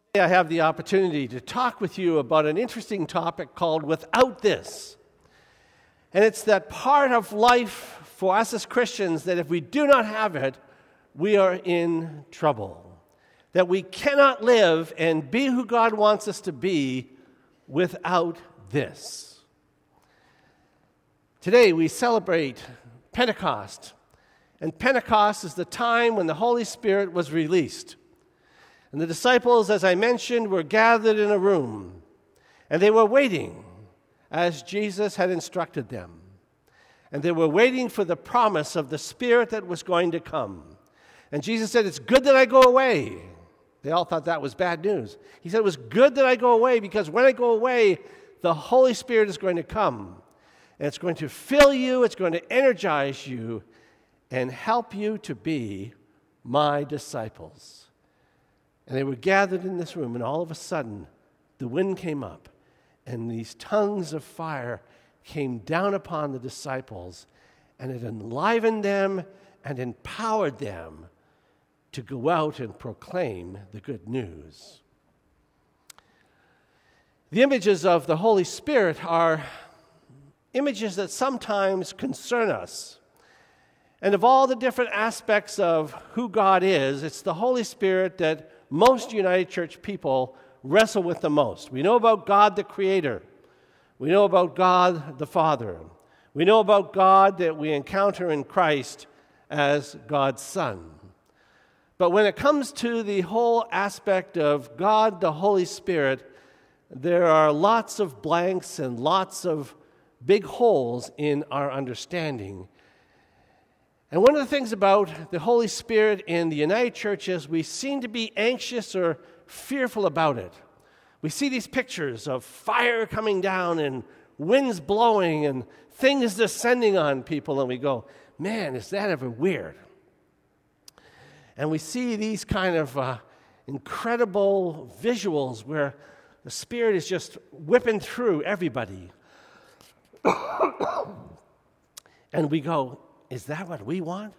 I have the opportunity to talk with you about an interesting topic called Without This. And it's that part of life for us as Christians that if we do not have it, we are in trouble. That we cannot live and be who God wants us to be without this. Today we celebrate Pentecost. And Pentecost is the time when the Holy Spirit was released. And the disciples, as I mentioned, were gathered in a room, and they were waiting as Jesus had instructed them. And they were waiting for the promise of the Spirit that was going to come. And Jesus said, "It's good that I go away." They all thought that was bad news. He said, "It was good that I go away because when I go away, the Holy Spirit is going to come. And it's going to fill you, it's going to energize you, and help you to be my disciples." And they were gathered in this room, and all of a sudden, the wind came up, and these tongues of fire came down upon the disciples, and it enlivened them and empowered them to go out and proclaim the good news. The images of the Holy Spirit are images that sometimes concern us. And of all the different aspects of who God is, it's the Holy Spirit that most United Church people wrestle with the most. We know about God the Creator. We know about God the Father. We know about God that we encounter in Christ as God's Son. But when it comes to the whole aspect of God the Holy Spirit, there are lots of blanks and lots of big holes in our understanding. And one of the things about the Holy Spirit in the United Church is we seem to be anxious or fearful about it. We see these pictures of fire coming down and winds blowing and things descending on people, and we go, "Man, is that ever weird?" And we see these kind of incredible visuals where the Spirit is just whipping through everybody. And we go, "Is that what we want?"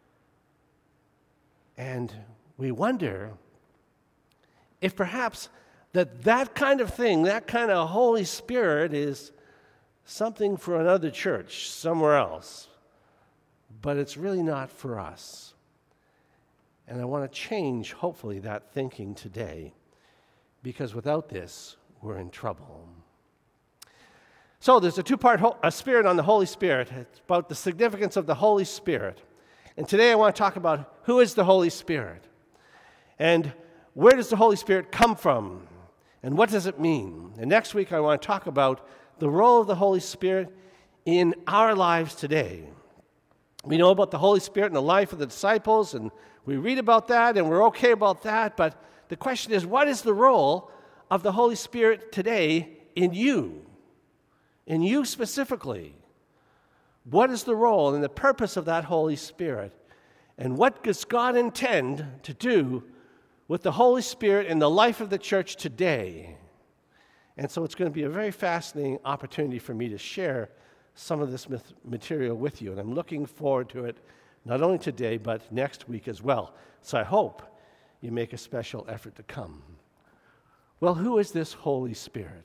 And we wonder if perhaps that kind of thing, that kind of Holy Spirit is something for another church somewhere else. But it's really not for us. And I want to change, hopefully, that thinking today, because without this, we're in trouble. So there's a two-part spirit on the Holy Spirit. It's about the significance of the Holy Spirit. And today I want to talk about who is the Holy Spirit and where does the Holy Spirit come from and what does it mean. And next week I want to talk about the role of the Holy Spirit in our lives today. We know about the Holy Spirit in the life of the disciples, and we read about that and we're okay about that, but the question is, what is the role of the Holy Spirit today in you? In you specifically, what is the role and the purpose of that Holy Spirit? And what does God intend to do with the Holy Spirit in the life of the church today? And so it's going to be a very fascinating opportunity for me to share some of this material with you. And I'm looking forward to it, not only today, but next week as well. So I hope you make a special effort to come. Well, who is this Holy Spirit?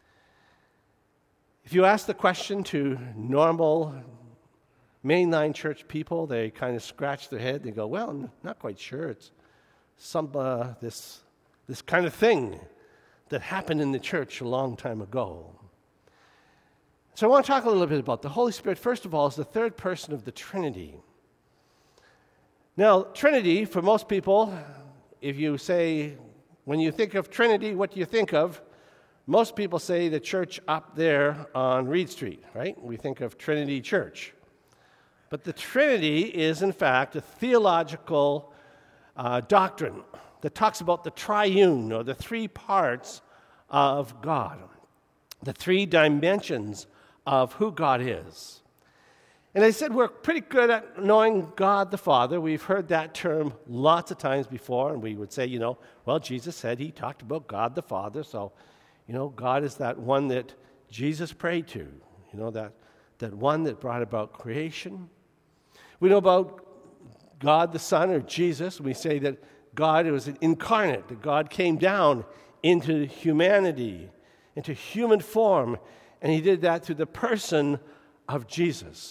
If you ask the question to normal mainline church people, they kind of scratch their head. They go, "Well, I'm not quite sure. It's some this kind of thing that happened in the church a long time ago." So I want to talk a little bit about the Holy Spirit. First of all, is the third person of the Trinity. Now, Trinity, for most people, if you say, when you think of Trinity, what do you think of? Most people say the church up there on Reed Street, right? We think of Trinity Church. But the Trinity is, in fact, a theological doctrine that talks about the triune, or the three parts of God, the three dimensions of who God is. And I said we're pretty good at knowing God the Father. We've heard that term lots of times before, and we would say, well, Jesus said he talked about God the Father, so, God is that one that Jesus prayed to, that one that brought about creation. We know about God the Son, or Jesus, and we say that God was incarnate, that God came down into humanity, into human form, and he did that through the person of Jesus.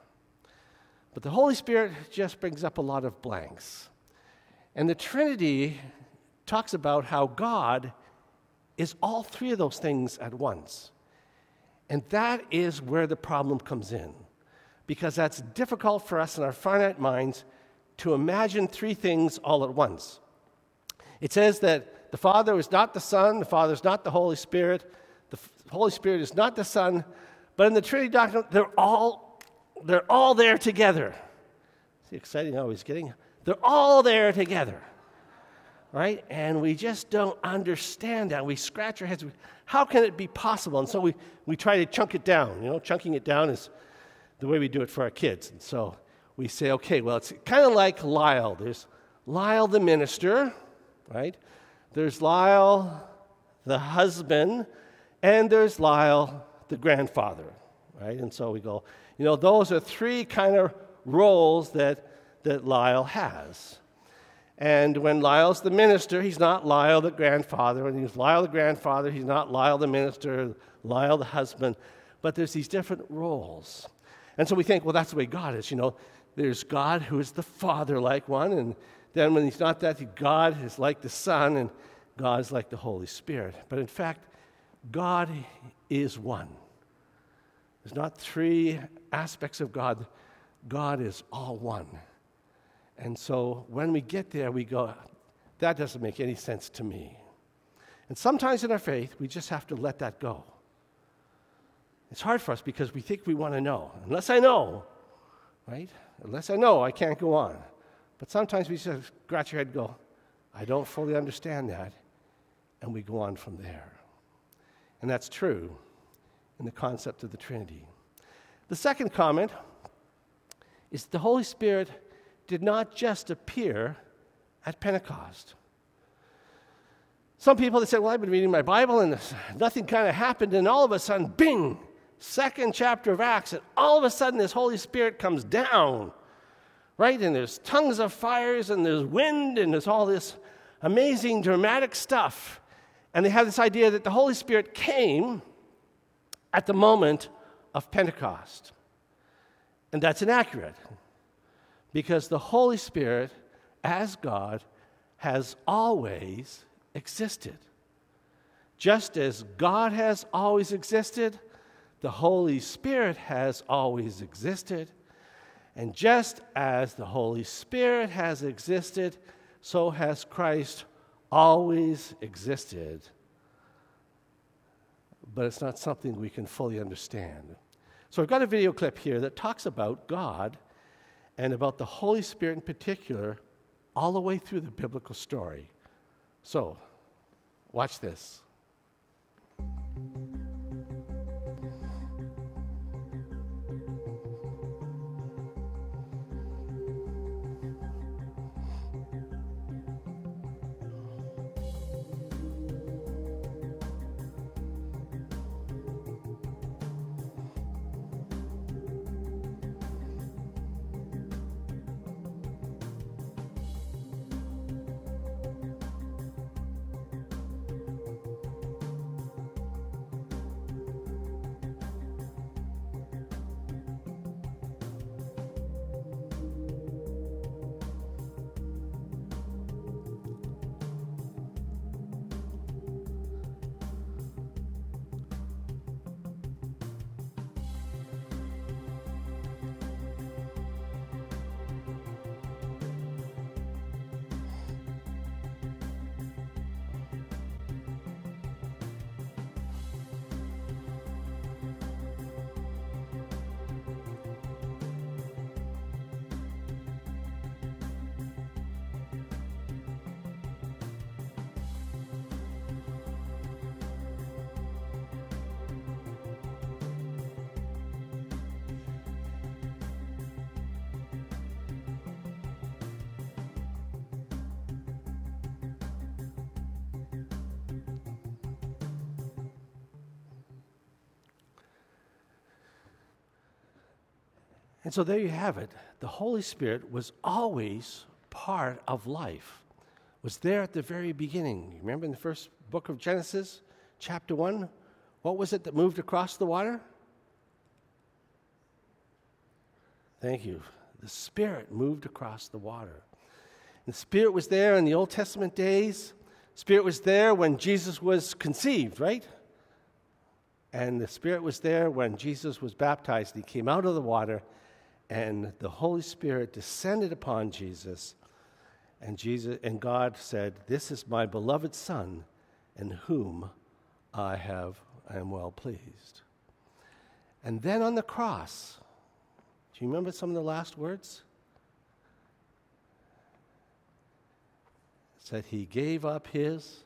But the Holy Spirit just brings up a lot of blanks. And the Trinity talks about how God is all three of those things at once. And that is where the problem comes in, because that's difficult for us in our finite minds to imagine three things all at once. It says that the Father is not the Son, the Father is not the Holy Spirit, the Holy Spirit is not the Son, but in the Trinity doctrine, they're all there together. See how exciting I was getting? They're all there together, right? And we just don't understand that. We scratch our heads. How can it be possible? And so we try to chunk it down. Chunking it down is the way we do it for our kids. And so we say, okay, well, it's kind of like Lyle. There's Lyle the minister, right? There's Lyle the husband, and there's Lyle the grandfather, right? And so we go, those are three kind of roles that Lyle has. And when Lyle's the minister, he's not Lyle the grandfather. When he's Lyle the grandfather, he's not Lyle the minister, Lyle the husband. But there's these different roles. And so we think, well, that's the way God is. There's God who is the Father-like one, and then when he's not that, God is like the Son, and God is like the Holy Spirit. But in fact, God is one. There's not three aspects of God. God is all one. And so when we get there, we go, that doesn't make any sense to me. And sometimes in our faith, we just have to let that go. It's hard for us because we think we want to know. Unless I know, right? Unless I know, I can't go on. But sometimes we just scratch your head and go, I don't fully understand that. And we go on from there. And that's true in the concept of the Trinity. The second comment is the Holy Spirit did not just appear at Pentecost. Some people, they say, well, I've been reading my Bible and nothing kind of happened, and all of a sudden, bing, second chapter of Acts, and all of a sudden this Holy Spirit comes down, right? And there's tongues of fires, and there's wind, and there's all this amazing, dramatic stuff. And they have this idea that the Holy Spirit came at the moment of Pentecost. And that's inaccurate, because the Holy Spirit, as God, has always existed. Just as God has always existed, the Holy Spirit has always existed. And just as the Holy Spirit has existed, so has Christ always existed. But it's not something we can fully understand. So I've got a video clip here that talks about God and about the Holy Spirit in particular all the way through the biblical story. So, watch this. And so there you have it. The Holy Spirit was always part of life. was there at the very beginning. You remember in the first book of Genesis, chapter 1, what was it that moved across the water? Thank you. The Spirit moved across the water. The Spirit was there in the Old Testament days. Spirit was there when Jesus was conceived, right? And the Spirit was there when Jesus was baptized. He came out of the water, and the Holy Spirit descended upon Jesus. And God said, "This is my beloved Son, in whom I am well pleased." And then on the cross, do you remember some of the last words? It said he gave up his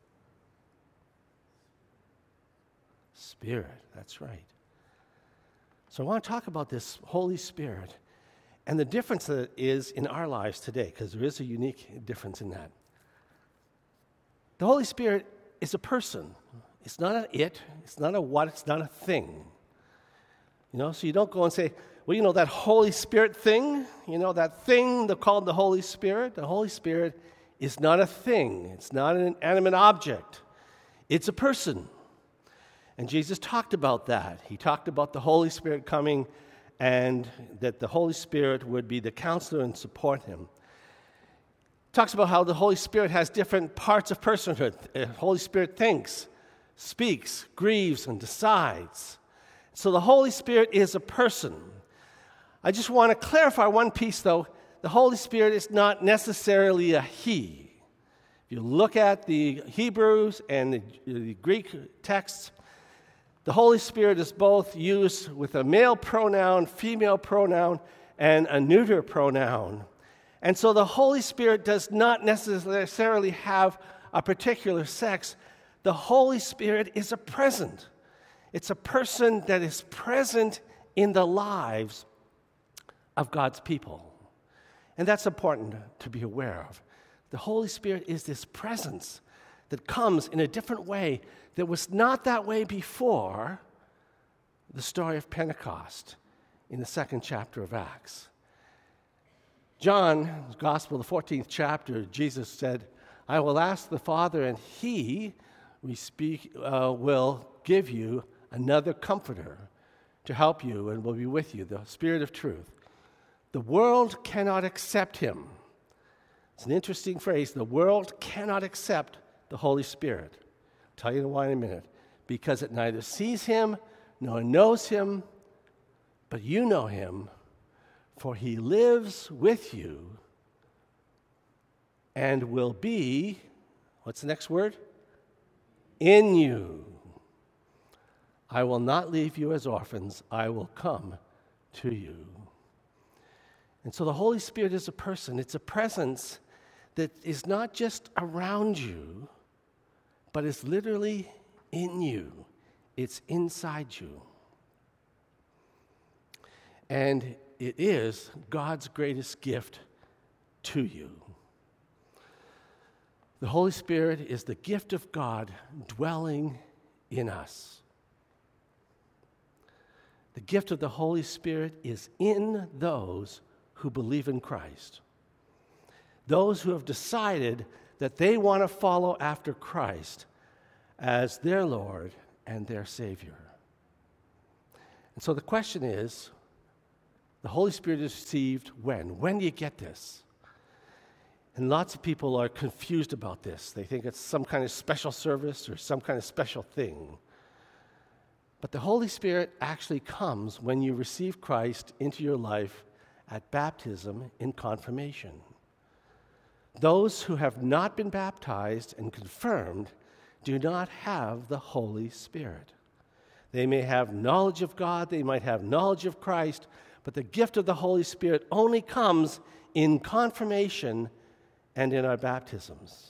Spirit. That's right. So I want to talk about this Holy Spirit and the difference that it is in our lives today, because there is a unique difference in that. The Holy Spirit is a person. It's not an it. It's not a what. It's not a thing. So you don't go and say, well, that Holy Spirit thing, that thing they're called the Holy Spirit. The Holy Spirit is not a thing. It's not an inanimate object. It's a person. And Jesus talked about that. He talked about the Holy Spirit coming and that the Holy Spirit would be the counselor and support him. Talks about how the Holy Spirit has different parts of personhood. The Holy Spirit thinks, speaks, grieves, and decides. So the Holy Spirit is a person. I just want to clarify one piece, though. The Holy Spirit is not necessarily a he. If you look at the Hebrews and the Greek texts, the Holy Spirit is both used with a male pronoun, female pronoun, and a neuter pronoun. And so the Holy Spirit does not necessarily have a particular sex. The Holy Spirit is a present. It's a person that is present in the lives of God's people. And that's important to be aware of. The Holy Spirit is this presence that comes in a different way that was not that way before the story of Pentecost in the 2nd chapter of Acts. John's Gospel, the 14th chapter, Jesus said, "I will ask the Father, and he will give you another comforter to help you and will be with you, the Spirit of truth. The world cannot accept him." It's an interesting phrase. The world cannot accept the Holy Spirit. I'll tell you why in a minute. Because it neither sees him nor knows him, but you know him, for he lives with you and will be, what's the next word? In you. I will not leave you as orphans. I will come to you. And so the Holy Spirit is a person. It's a presence that is not just around you, but is literally in you. It's inside you. And it is God's greatest gift to you. The Holy Spirit is the gift of God dwelling in us. The gift of the Holy Spirit is in those who believe in Christ. Those who have decided that they want to follow after Christ as their Lord and their Savior. And so the question is, the Holy Spirit is received when? When do you get this? And lots of people are confused about this. They think it's some kind of special service or some kind of special thing. But the Holy Spirit actually comes when you receive Christ into your life at baptism in confirmation. Those who have not been baptized and confirmed do not have the Holy Spirit. They may have knowledge of God, they might have knowledge of Christ, but the gift of the Holy Spirit only comes in confirmation and in our baptisms.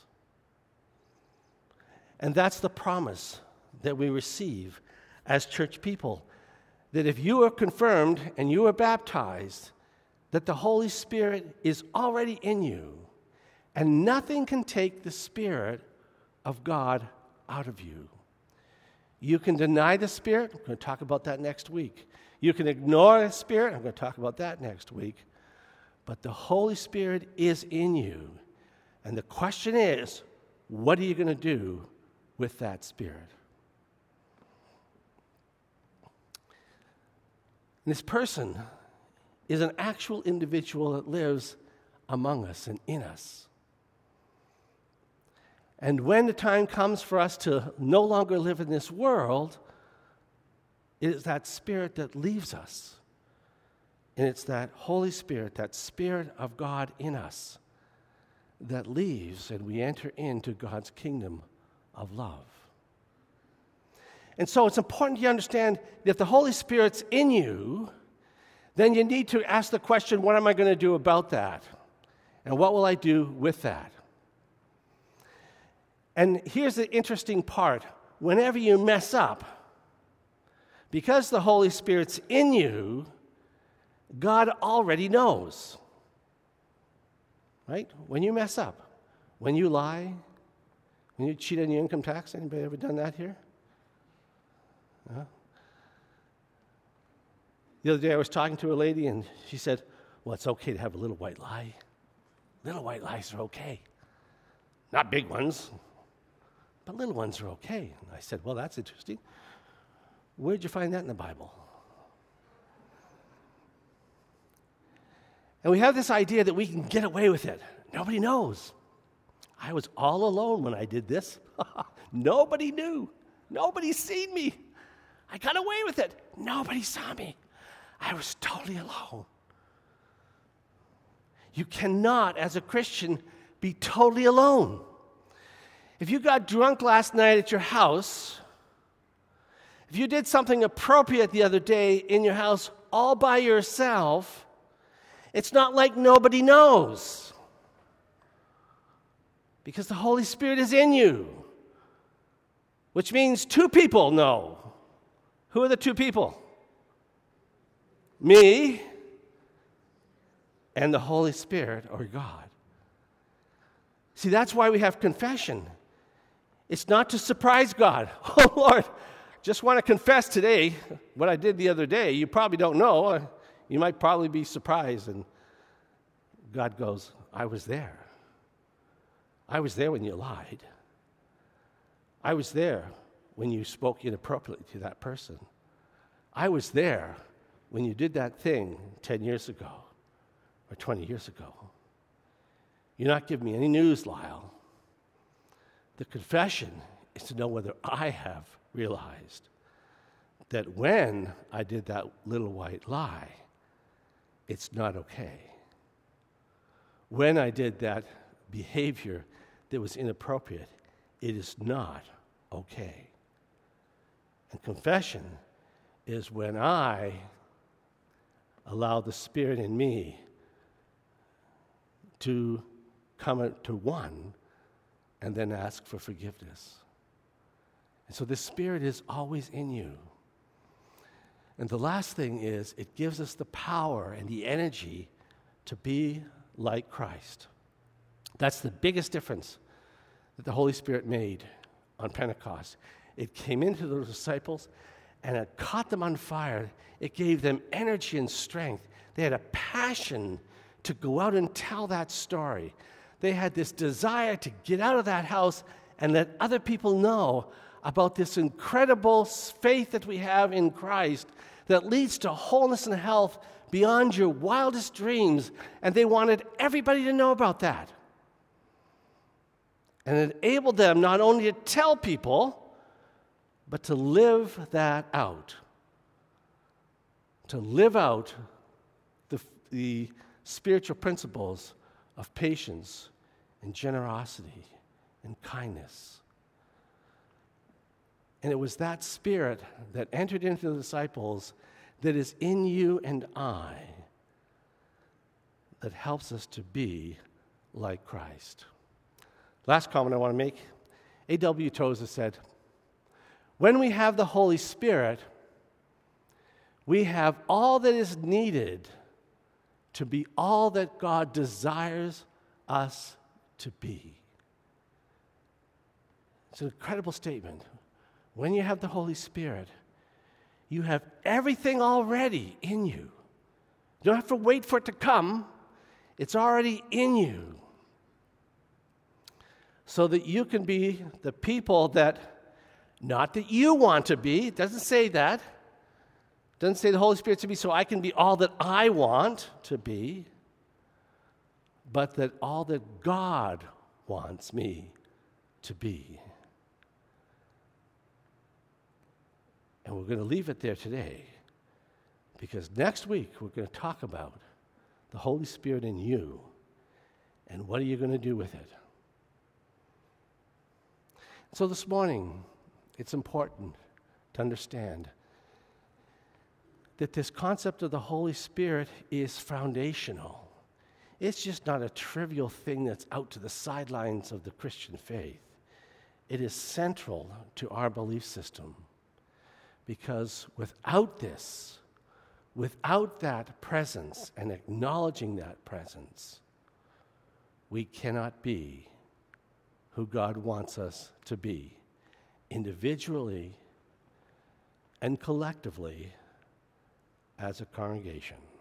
And that's the promise that we receive as church people, that if you are confirmed and you are baptized, that the Holy Spirit is already in you, and nothing can take the Spirit of God out of you. You can deny the Spirit. I'm going to talk about that next week. You can ignore the Spirit. I'm going to talk about that next week. But the Holy Spirit is in you. And the question is, what are you going to do with that Spirit? This person is an actual individual that lives among us and in us. And when the time comes for us to no longer live in this world, it is that Spirit that leaves us. And it's that Holy Spirit, that Spirit of God in us, that leaves and we enter into God's kingdom of love. And so it's important you understand that if the Holy Spirit's in you, then you need to ask the question, what am I going to do about that? And what will I do with that? And here's the interesting part. Whenever you mess up, because the Holy Spirit's in you, God already knows. Right? When you mess up, when you lie, when you cheat on your income tax, anybody ever done that here? No? The other day I was talking to a lady and she said, well, it's okay to have a little white lie. Little white lies are okay. Not big ones, but little ones are okay. And I said, well, that's interesting. Where'd you find that in the Bible? And we have this idea that we can get away with it. Nobody knows. I was all alone when I did this. Nobody knew. Nobody's seen me. I got away with it. Nobody saw me. I was totally alone. You cannot, as a Christian, be totally alone. If you got drunk last night at your house, if you did something appropriate the other day in your house all by yourself, it's not like nobody knows. Because the Holy Spirit is in you, which means two people know. Who are the two people? Me and the Holy Spirit, or God. See, that's why we have confession. It's not to surprise God. Oh, Lord, just want to confess today what I did the other day. You probably don't know. You might probably be surprised. And God goes, I was there. I was there when you lied. I was there when you spoke inappropriately to that person. I was there when you did that thing 10 years ago or 20 years ago. You're not giving me any news, Lyle. The confession is to know whether I have realized that when I did that little white lie, it's not okay. When I did that behavior that was inappropriate, it is not okay. And confession is when I allow the Spirit in me to come to one and then ask for forgiveness. And so the Spirit is always in you. And the last thing is, it gives us the power and the energy to be like Christ. That's the biggest difference that the Holy Spirit made on Pentecost. It came into the disciples and it caught them on fire. It gave them energy and strength. They had a passion to go out and tell that story. They had this desire to get out of that house and let other people know about this incredible faith that we have in Christ that leads to wholeness and health beyond your wildest dreams. And they wanted everybody to know about that. And it enabled them not only to tell people, but to live that out. To live out the spiritual principles of patience and generosity and kindness. And it was that Spirit that entered into the disciples that is in you and I that helps us to be like Christ. Last comment I want to make, A.W. Tozer said, when we have the Holy Spirit, we have all that is needed to be all that God desires us to be. It's an incredible statement. When you have the Holy Spirit, you have everything already in you. You don't have to wait for it to come. It's already in you. so that you can be the people that, not that you want to be, it doesn't say that. It doesn't say the Holy Spirit to be so I can be all that I want to be, but that all that God wants me to be. And we're going to leave it there today, because next week we're going to talk about the Holy Spirit in you and what are you going to do with it. So this morning, it's important to understand that this concept of the Holy Spirit is foundational. It's just not a trivial thing that's out to the sidelines of the Christian faith. It is central to our belief system, because without this, without that presence and acknowledging that presence, we cannot be who God wants us to be, individually and collectively as a congregation.